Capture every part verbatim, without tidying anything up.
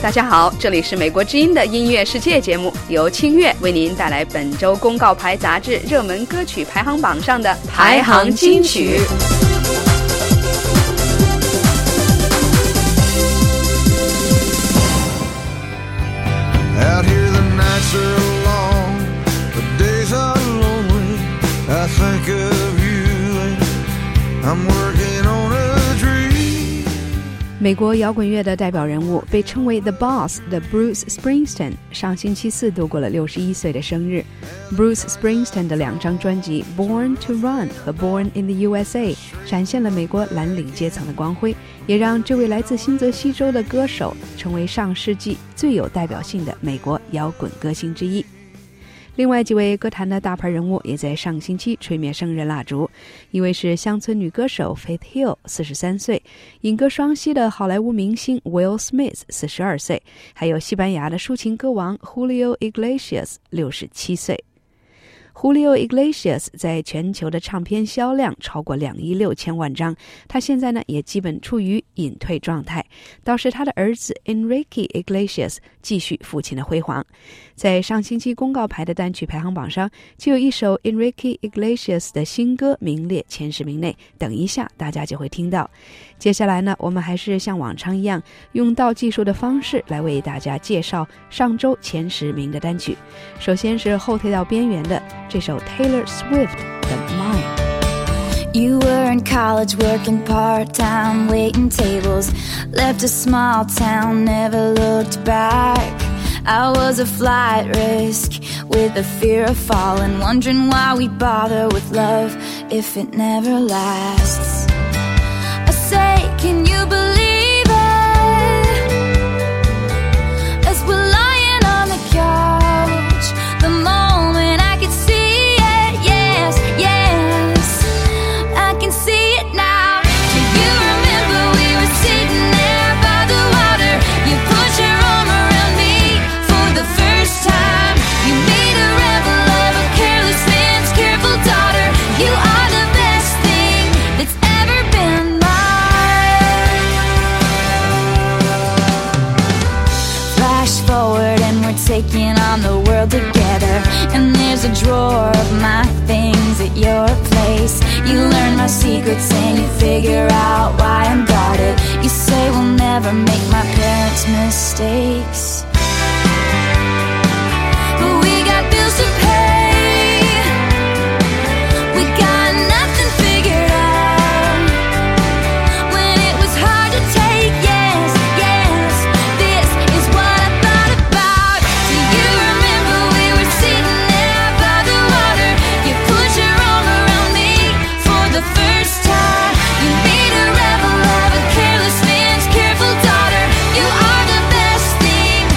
大家好，这里是美国之音的音乐世界节目，由清月为您带来本周公告牌杂志热门歌曲排行榜上的排行金曲。 Out here the nights are long, the days are lonely. I think of you and I'm working on a dream. 美国摇滚乐的代表人物，被称为 The Boss 的 Bruce Springsteen 上星期四度过了六十一岁的生日。Bruce Springsteen 的两张专辑 Born to Run 和 Born in the U S A 展现了美国蓝领阶层的光辉，也让这位来自新泽西州的歌手成为上世纪最有代表性的美国摇滚歌星之一。另外几位歌坛的大牌人物也在上星期吹灭生日蜡烛，一位是乡村女歌手 Faith Hill 四十三岁，影歌双栖的好莱坞明星 Will Smith 四十二岁，还有西班牙的抒情歌王 Julio Iglesias 六十七岁。Julio Iglesias 在全球的唱片销量超过两亿六千万张，他现在呢也基本处于隐退状态，倒是他的儿子 Enrique Iglesias 继续父亲的辉煌。在上星期公告牌的单曲排行榜上，就有一首 Enrique Iglesias 的新歌名列前十名内，等一下大家就会听到。接下来呢，我们还是像往常一样，用倒计数的方式来为大家介绍上周前十名的单曲。首先是后退到边缘的这首 Taylor Swift 的 Mine。You were in college working part-time, waiting tables, left a small town, never looked back. I was a flight risk with the fear of falling, wondering why we bother with love if it never lasts. I say, can you believe it? As we're lying on the couch, the moment I could see it, yes, yes, I can see it now. Do you remember we were sitting there by the water? You put your arm around me for the first time. You made a rebel of a careless man's careful daughter. You are the best thing that's ever been mine. Flash forward and we're taking on the world together, and there's a drawer of my things at your place. You learn my secrets and you figure out why I'm guarded. You say we'll never make my parents' mistakes, but we got bills to pay. We got nothing figured out. When it was hard to take, yes, yes, this is what I thought about. Do you remember we were sitting there by the water? You put your arm around me for the first time. You made a rebel of a careless man's careful daughter. You are the best thing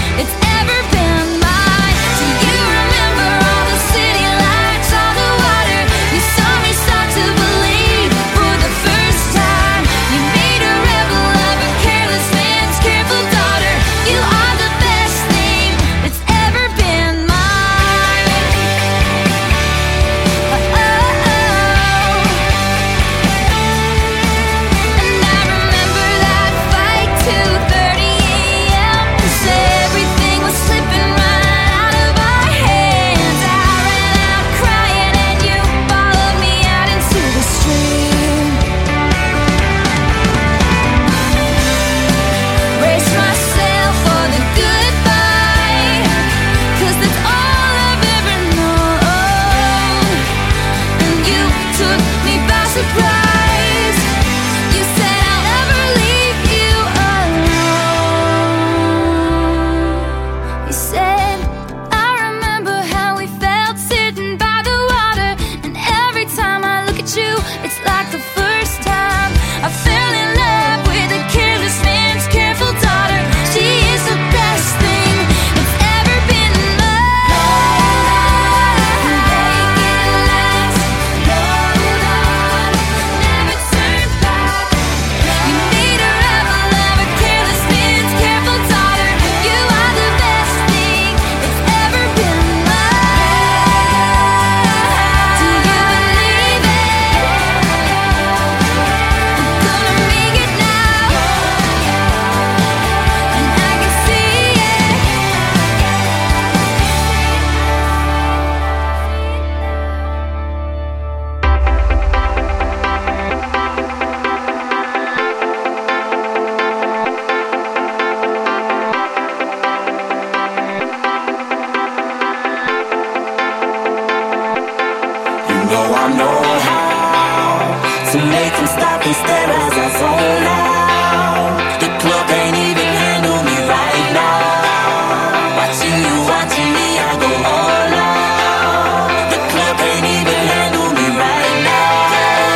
know I know how to make them stop and stare as I zone out. The club can't even handle me right now. Watching you, watching me, I go all out. The club can't even handle me right now.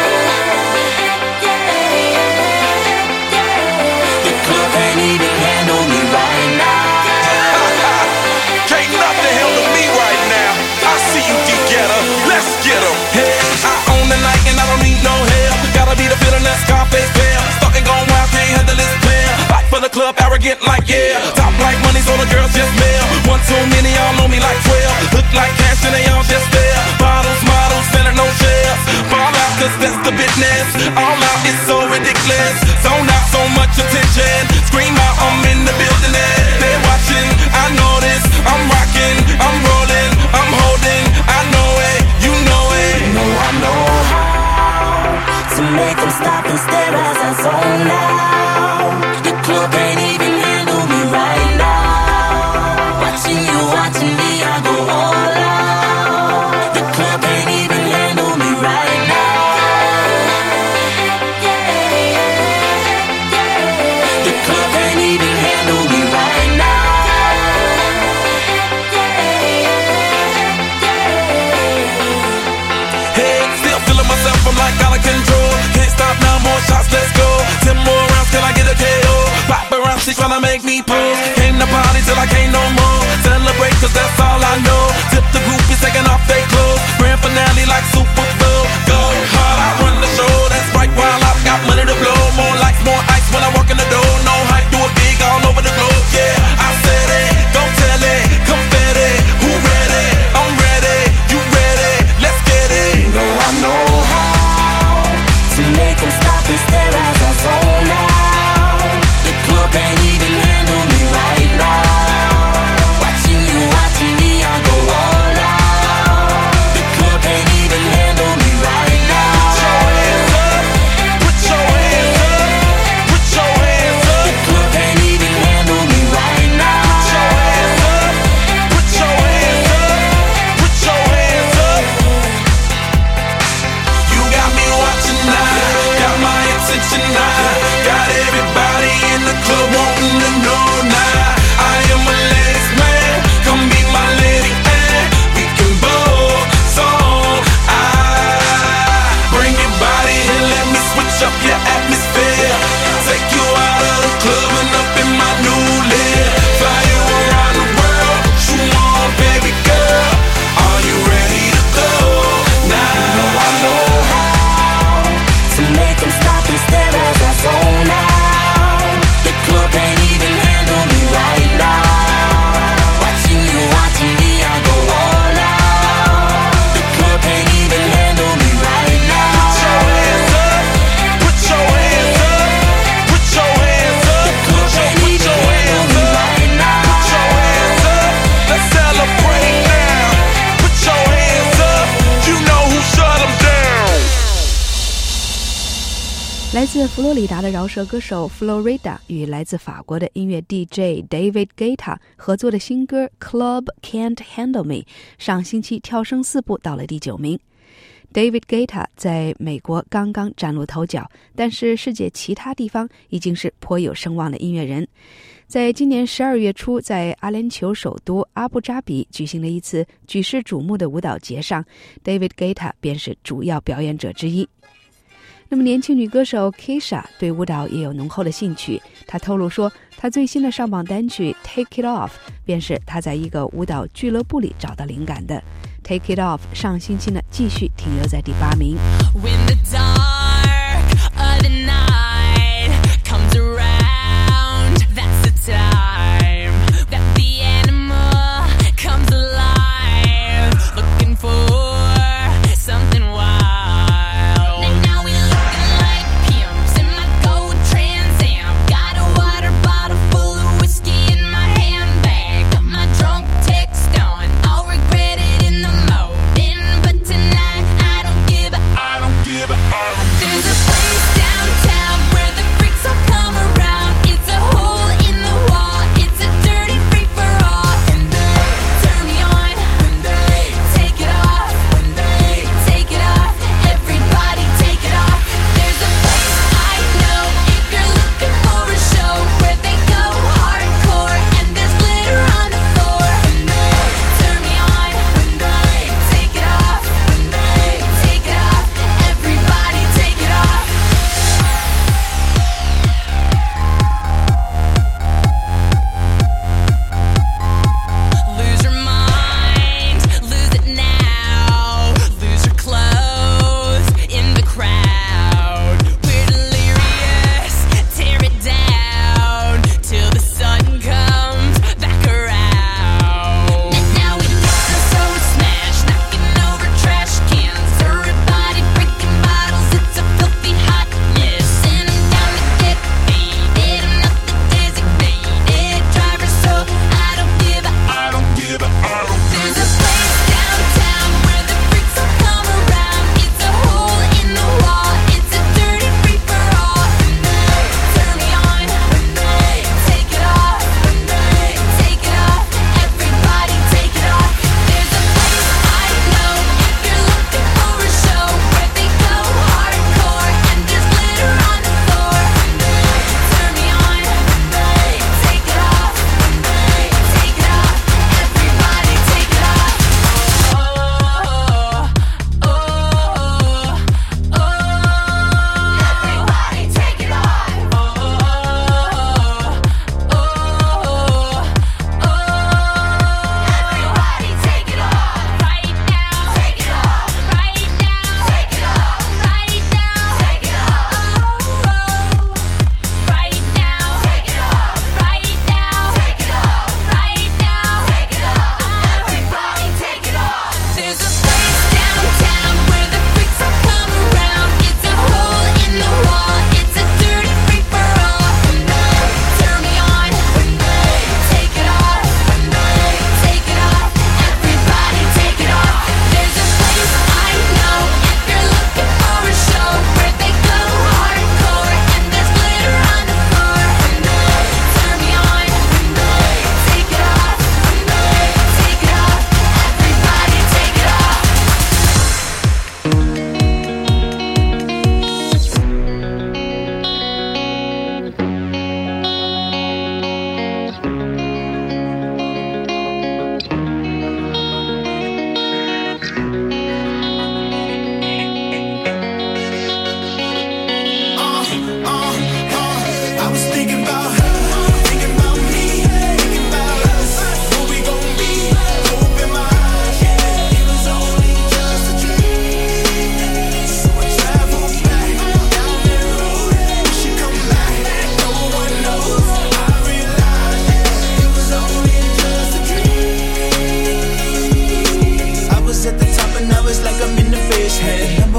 The club can't even handle me right now. Can't nothing handle me right now. I see you, D-Getter. Let's get 'em. Hey, I own the night and I don't need no help. Gotta be the feeling that Scarface feel. Starting going wild, can't handle this player. Back for the club, arrogant like yeah. Top like money, so the girls just mail. One too many, y'all know me like twelve. Look like cash and they all just there. Bottles, models, selling no shares. Ball out, cause that's the business. All out, it's so ridiculous. Zone out, so much attention. Scream out, I'm in the building. They're watching, I know this. I'm rocking, I'm rolling, I'm holding. I know it, you know it. You know I know how to make them stop and stare as I zone out. The club can't even handle me right now. Watching you, watching me, I go all out. The club can't even handle me right now. The club can't even handle me right now. Hey, still feeling myself, I'm like out of control. Can't stop now, more shots, let's go. Ten more rounds, can I get a K O? Paparazzi tryna make me pose. Came to party till I can't no more. Celebrate cause that's all I know. Tip the groupies taking off their clothes. Grand finale like Super Bowl. Go hard, I run the show. That's right, while I've got money to blow. More lights, more ice when I walk in the door. No hype, do it big all over the globe. Yeah, I said it, don't tell it. Confetti, who ready? I'm ready, you ready? Let's get it. You know I know how to make them stop and stare as I zone out. The club can't even handle me right now. Watching you, watching me, I go all out. The club can't even handle me right now. Put your hands up, put your hands up, The club can't even handle me right now. put your hands up, put your hands up, put your hands up. You got me watching now, got my attention now, got everybody in the club wanting to know now. I am a ladies man, come be my lady and we can both song. I bring your body and let me switch up your atmosphere. Take you out of the club and up in my new lid. Fly you around the world, what you want, baby girl? Are you ready to go now? I know how to make them stop and stare as I zone out. The club can't even handle me right now. Watching you, watching me, I go all out. The club can't even handle me right now. Put your hands up, put your hands up, put your hands up. The club can't Put even your handle hands me up, right now. put your hands up. Let's celebrate now. Put your hands up, you know who shut 'em down. 来自佛罗里达的饶舌歌手 Florida 与来自法国的音乐 D J David Guetta 合作的新歌 Club Can't Handle Me 上星期跳升四步到了第九名。David Guetta 在美国刚刚崭露头角，但是世界其他地方已经是颇有声望的音乐人。在今年十二月初，在阿联酋首都阿布扎比举行了一次举世瞩目的舞蹈节上， David Guetta 便是主要表演者之一。那么年轻女歌手 Kesha 对舞蹈也有浓厚的兴趣，她透露说，她最新的上榜单曲 Take It Off 便是她在一个舞蹈俱乐部里找到灵感的。 Take It Off 上星期呢继续停留在第八名。 When the dark of the night comes around, that's the time that the animal comes alive, looking for something wild. And now we looking like pimps in my gold Trans Am. Got a water bottle full of whiskey in my handbag. Got my drunk text on, I'll regret it in the morning, but tonight I don't give a I don't give a, I don't There's a place downtown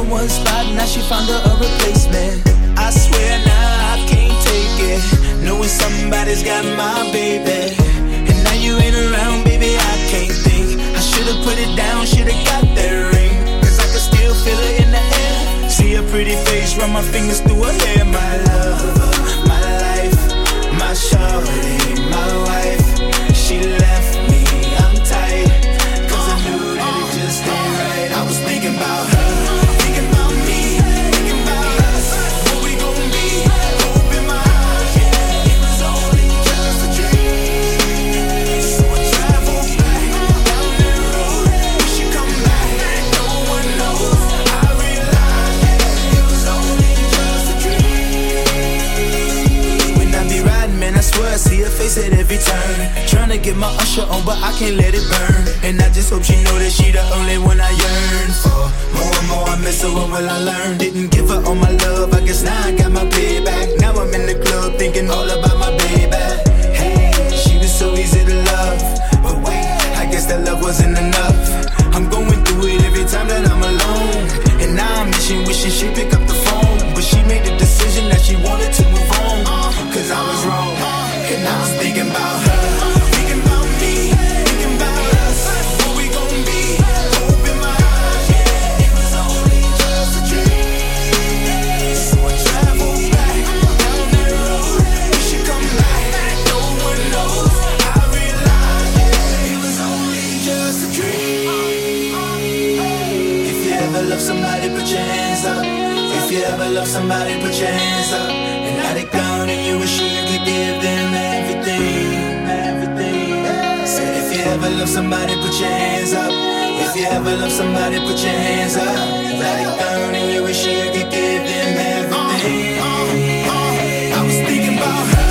one spot, now she found her a replacement. I swear now I can't take it, knowing somebody's got my baby. And now you ain't around, baby, I can't think. I should've put it down, should've got that ring, cause I can still feel it in the air. See her pretty face, run my fingers through her hair. My love, my life, my shorty, my wife. She left me, I'm tight, cause I knew that it just ain't right. I was thinking about her, thinking about me, thinking about us, what we gon' be, hope in my eyes. Yeah, it was only just a dream. So I traveled back down that road, wish you come back, no one knows. I realized, yeah, it was only just a dream. When I be riding, man, I swear I see her face at every turn. Tryna get my usher on, but I can't let it burn. And I just hope she know that she the only one I yearn for. More and more I miss her, what will I learn? Didn't give her all my love, I guess now I got my payback. Now I'm in the club thinking all about my baby. Hey, she was so easy to love, but wait, I guess that love wasn't enough. I'm going through it every time that I'm alone, and now I'm wishing, wishing she'd pick up the phone. But she made the decision that she wanted to move on, cause I was wrong, and I was thinking about her. Somebody put your hands up. If you ever love somebody, put your hands up. And now they gone and you wish you could give them everything, everything. Said if you ever love somebody, put your hands up. If you ever love somebody, put your hands up. Now they gone and you wish you could give them everything. I was thinking about her.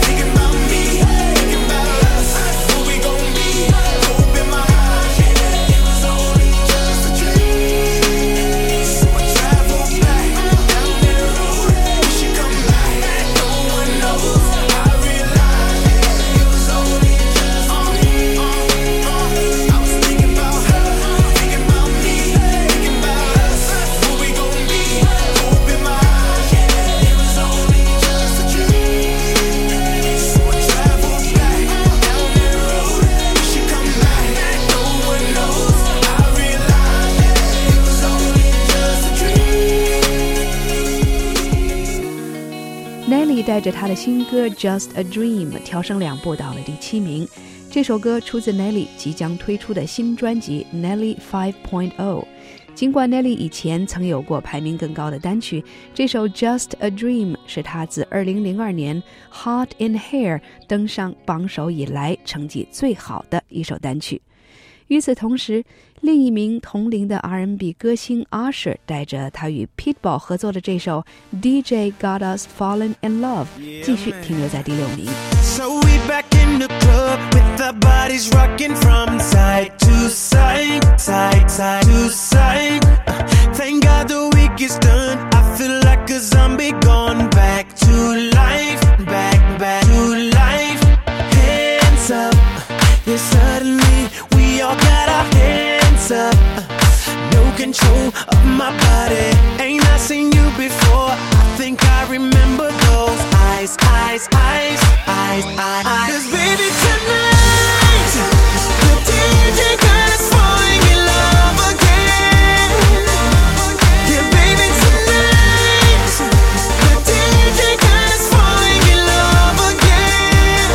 Nelly 带着她的新歌 Just a Dream 跳升两步到了第七名。这首歌出自 Nelly 即将推出的新专辑 Nelly 五点零。尽管 Nelly 以前曾有过排名更高的单曲，这首 Just a Dream 是她自二零零二年 Hot in Here 登上榜首以来成绩最好的一首单曲。与此同时，另一名同龄的 R and B 歌星 Usher 带着他与 Pitbull 合作的这首 D J Got Us Fallen in Love 继续停留在第六名。 So we back in the club with our bodies rocking from side to side, side, side to side. Thank God the week is done. I feel like a zombie gone back to life, back, back to life. Hands up, yeah, suddenly we all got our hands up. No control of my body. Ain't I seen you before? I think I remember those eyes, eyes, eyes, eyes, eyes, eyes. 'Cause baby tonight, the D J got us falling in love again. Yeah, baby tonight, the D J got us falling in love again.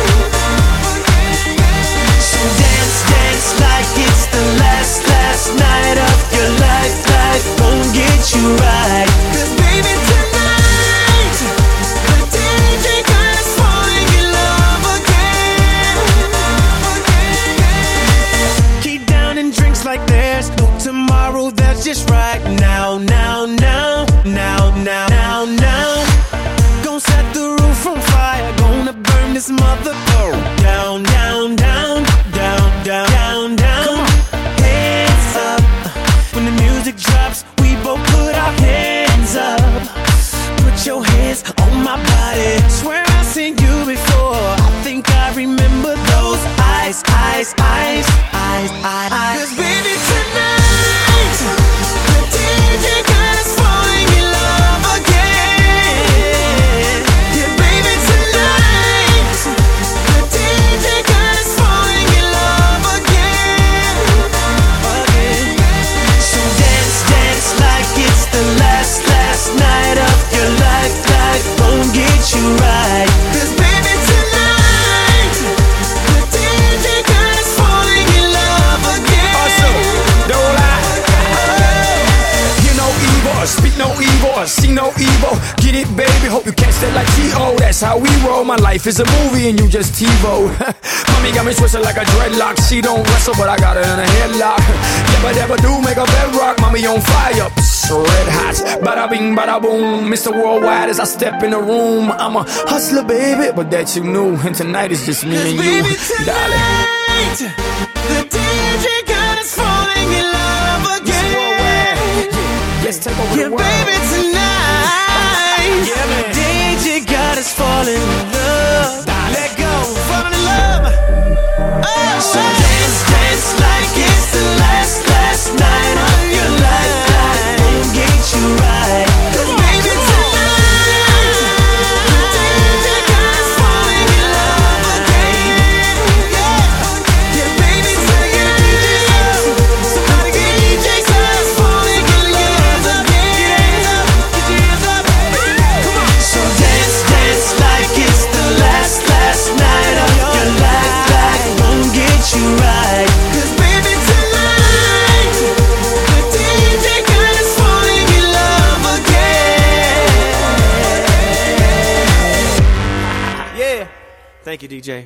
So dance, dance like it's the last, last night of your life. Life won't get you right. 'Cause baby tonight, the D J got us falling in love again. Keep down and drinks like there's no tomorrow. That's just right now, now, now, now, now, now, now. Gonna set the roof on fire. Gonna burn this mother down, down, down, down, down, down, down. Hands up. When the music drops, we both put our hands up. Put your hands on my body. Swear I've seen you before. I think I remember those eyes, eyes, eyes, eyes, eyes, eyes. 'Cause baby tonight, the D J got us speak no evil, see no evil. Get it, baby, hope you catch that like T O. That's how we roll, my life is a movie and you just TiVo. Mommy got me twisted like a dreadlock. She don't wrestle, but I got her in a headlock. Never, never do make a bedrock. Mommy on fire, psst, red hot. Bada bing, bada boom. Mister Worldwide as I step in the room. I'm a hustler, baby, but that you knew. And tonight is just me and you, darling. The D J got us falling in love again. Let's take over Yeah, the world. baby, tonight. Yeah, man. D J got us falling in love. Let go, fall in love. Oh, so dance, dance like it's the last, last night of your life. Won't get you right. 'Cause baby, tonight, the D J got us falling in love again. Yeah, yeah, baby, take it easy. Somebody get D J got us falling in love again. So dance, dance like it's the last, last night of your life. Life won't get you right. 'Cause baby, tonight, the D J got us falling in love again. Yeah. Thank you, D J.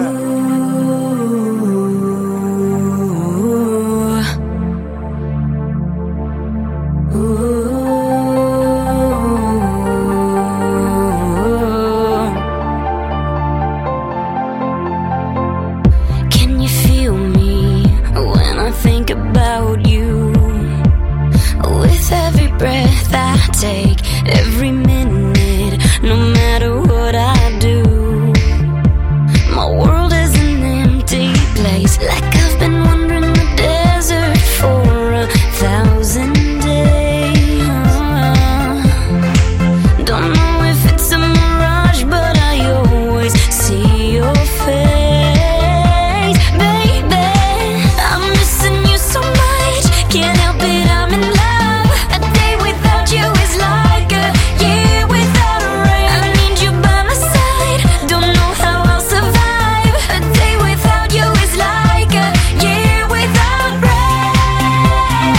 Can you feel me when I think about you? With every breath I take, every minute, no matter what I do, my world is an empty place. Like I've been wandering the desert for a thousand days. Don't know if it's a mirage, but I always see your face. Baby, I'm missing you so much. Can't help it, I'm in love. A day without you is like a year without a rain. I need you by my side, don't know how I'll survive. A day without you is like a year without rain.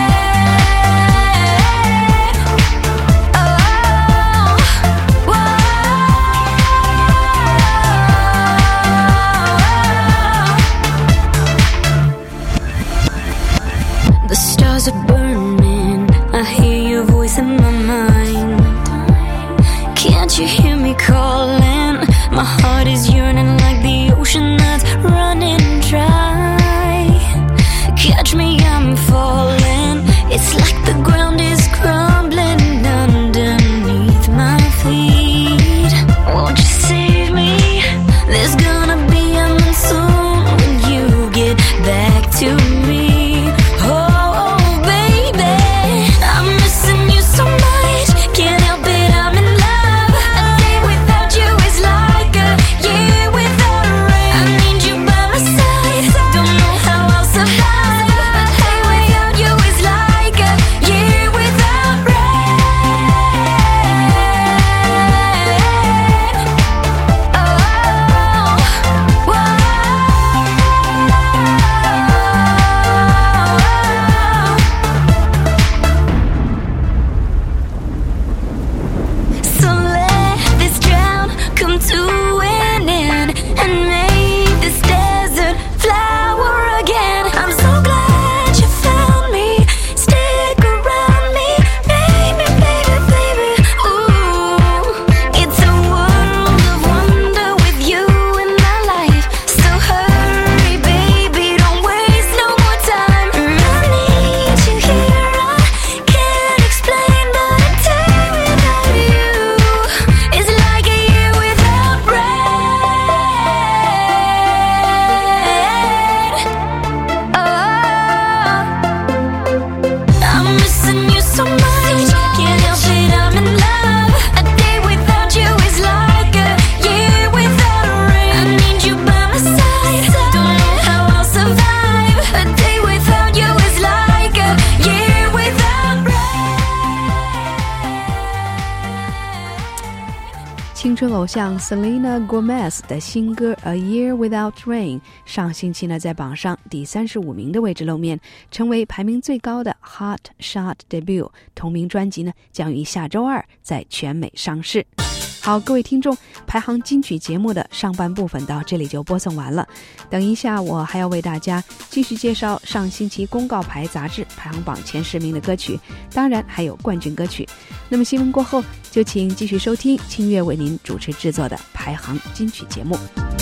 Oh, whoa. The stars are burning, I hear your voice in my mind. Can't you hear me calling? My heart is yearning like the ocean that's running dry. Catch me, I'm falling. It's like the ground is crumbling underneath my feet. Won't you save me? There's gonna be a monsoon when you get back to me. Oh, baby, I'm missing you so much. Can't help it, I'm in love. A day without you is like a year 青春偶像 Selena Gomez 的新歌 A Year Without Rain 上星期呢在榜上第三十五名的位置露面，成为排名最高的 Hot Shot Debut。 同名专辑呢将于下周二在全美上市。好，各位听众，排行金曲节目的上半部分到这里就播送完了。等一下我还要为大家继续介绍上星期公告牌杂志排行榜前十名的歌曲，当然还有冠军歌曲。那么新闻过后就请继续收听清月为您主持制作的排行金曲节目。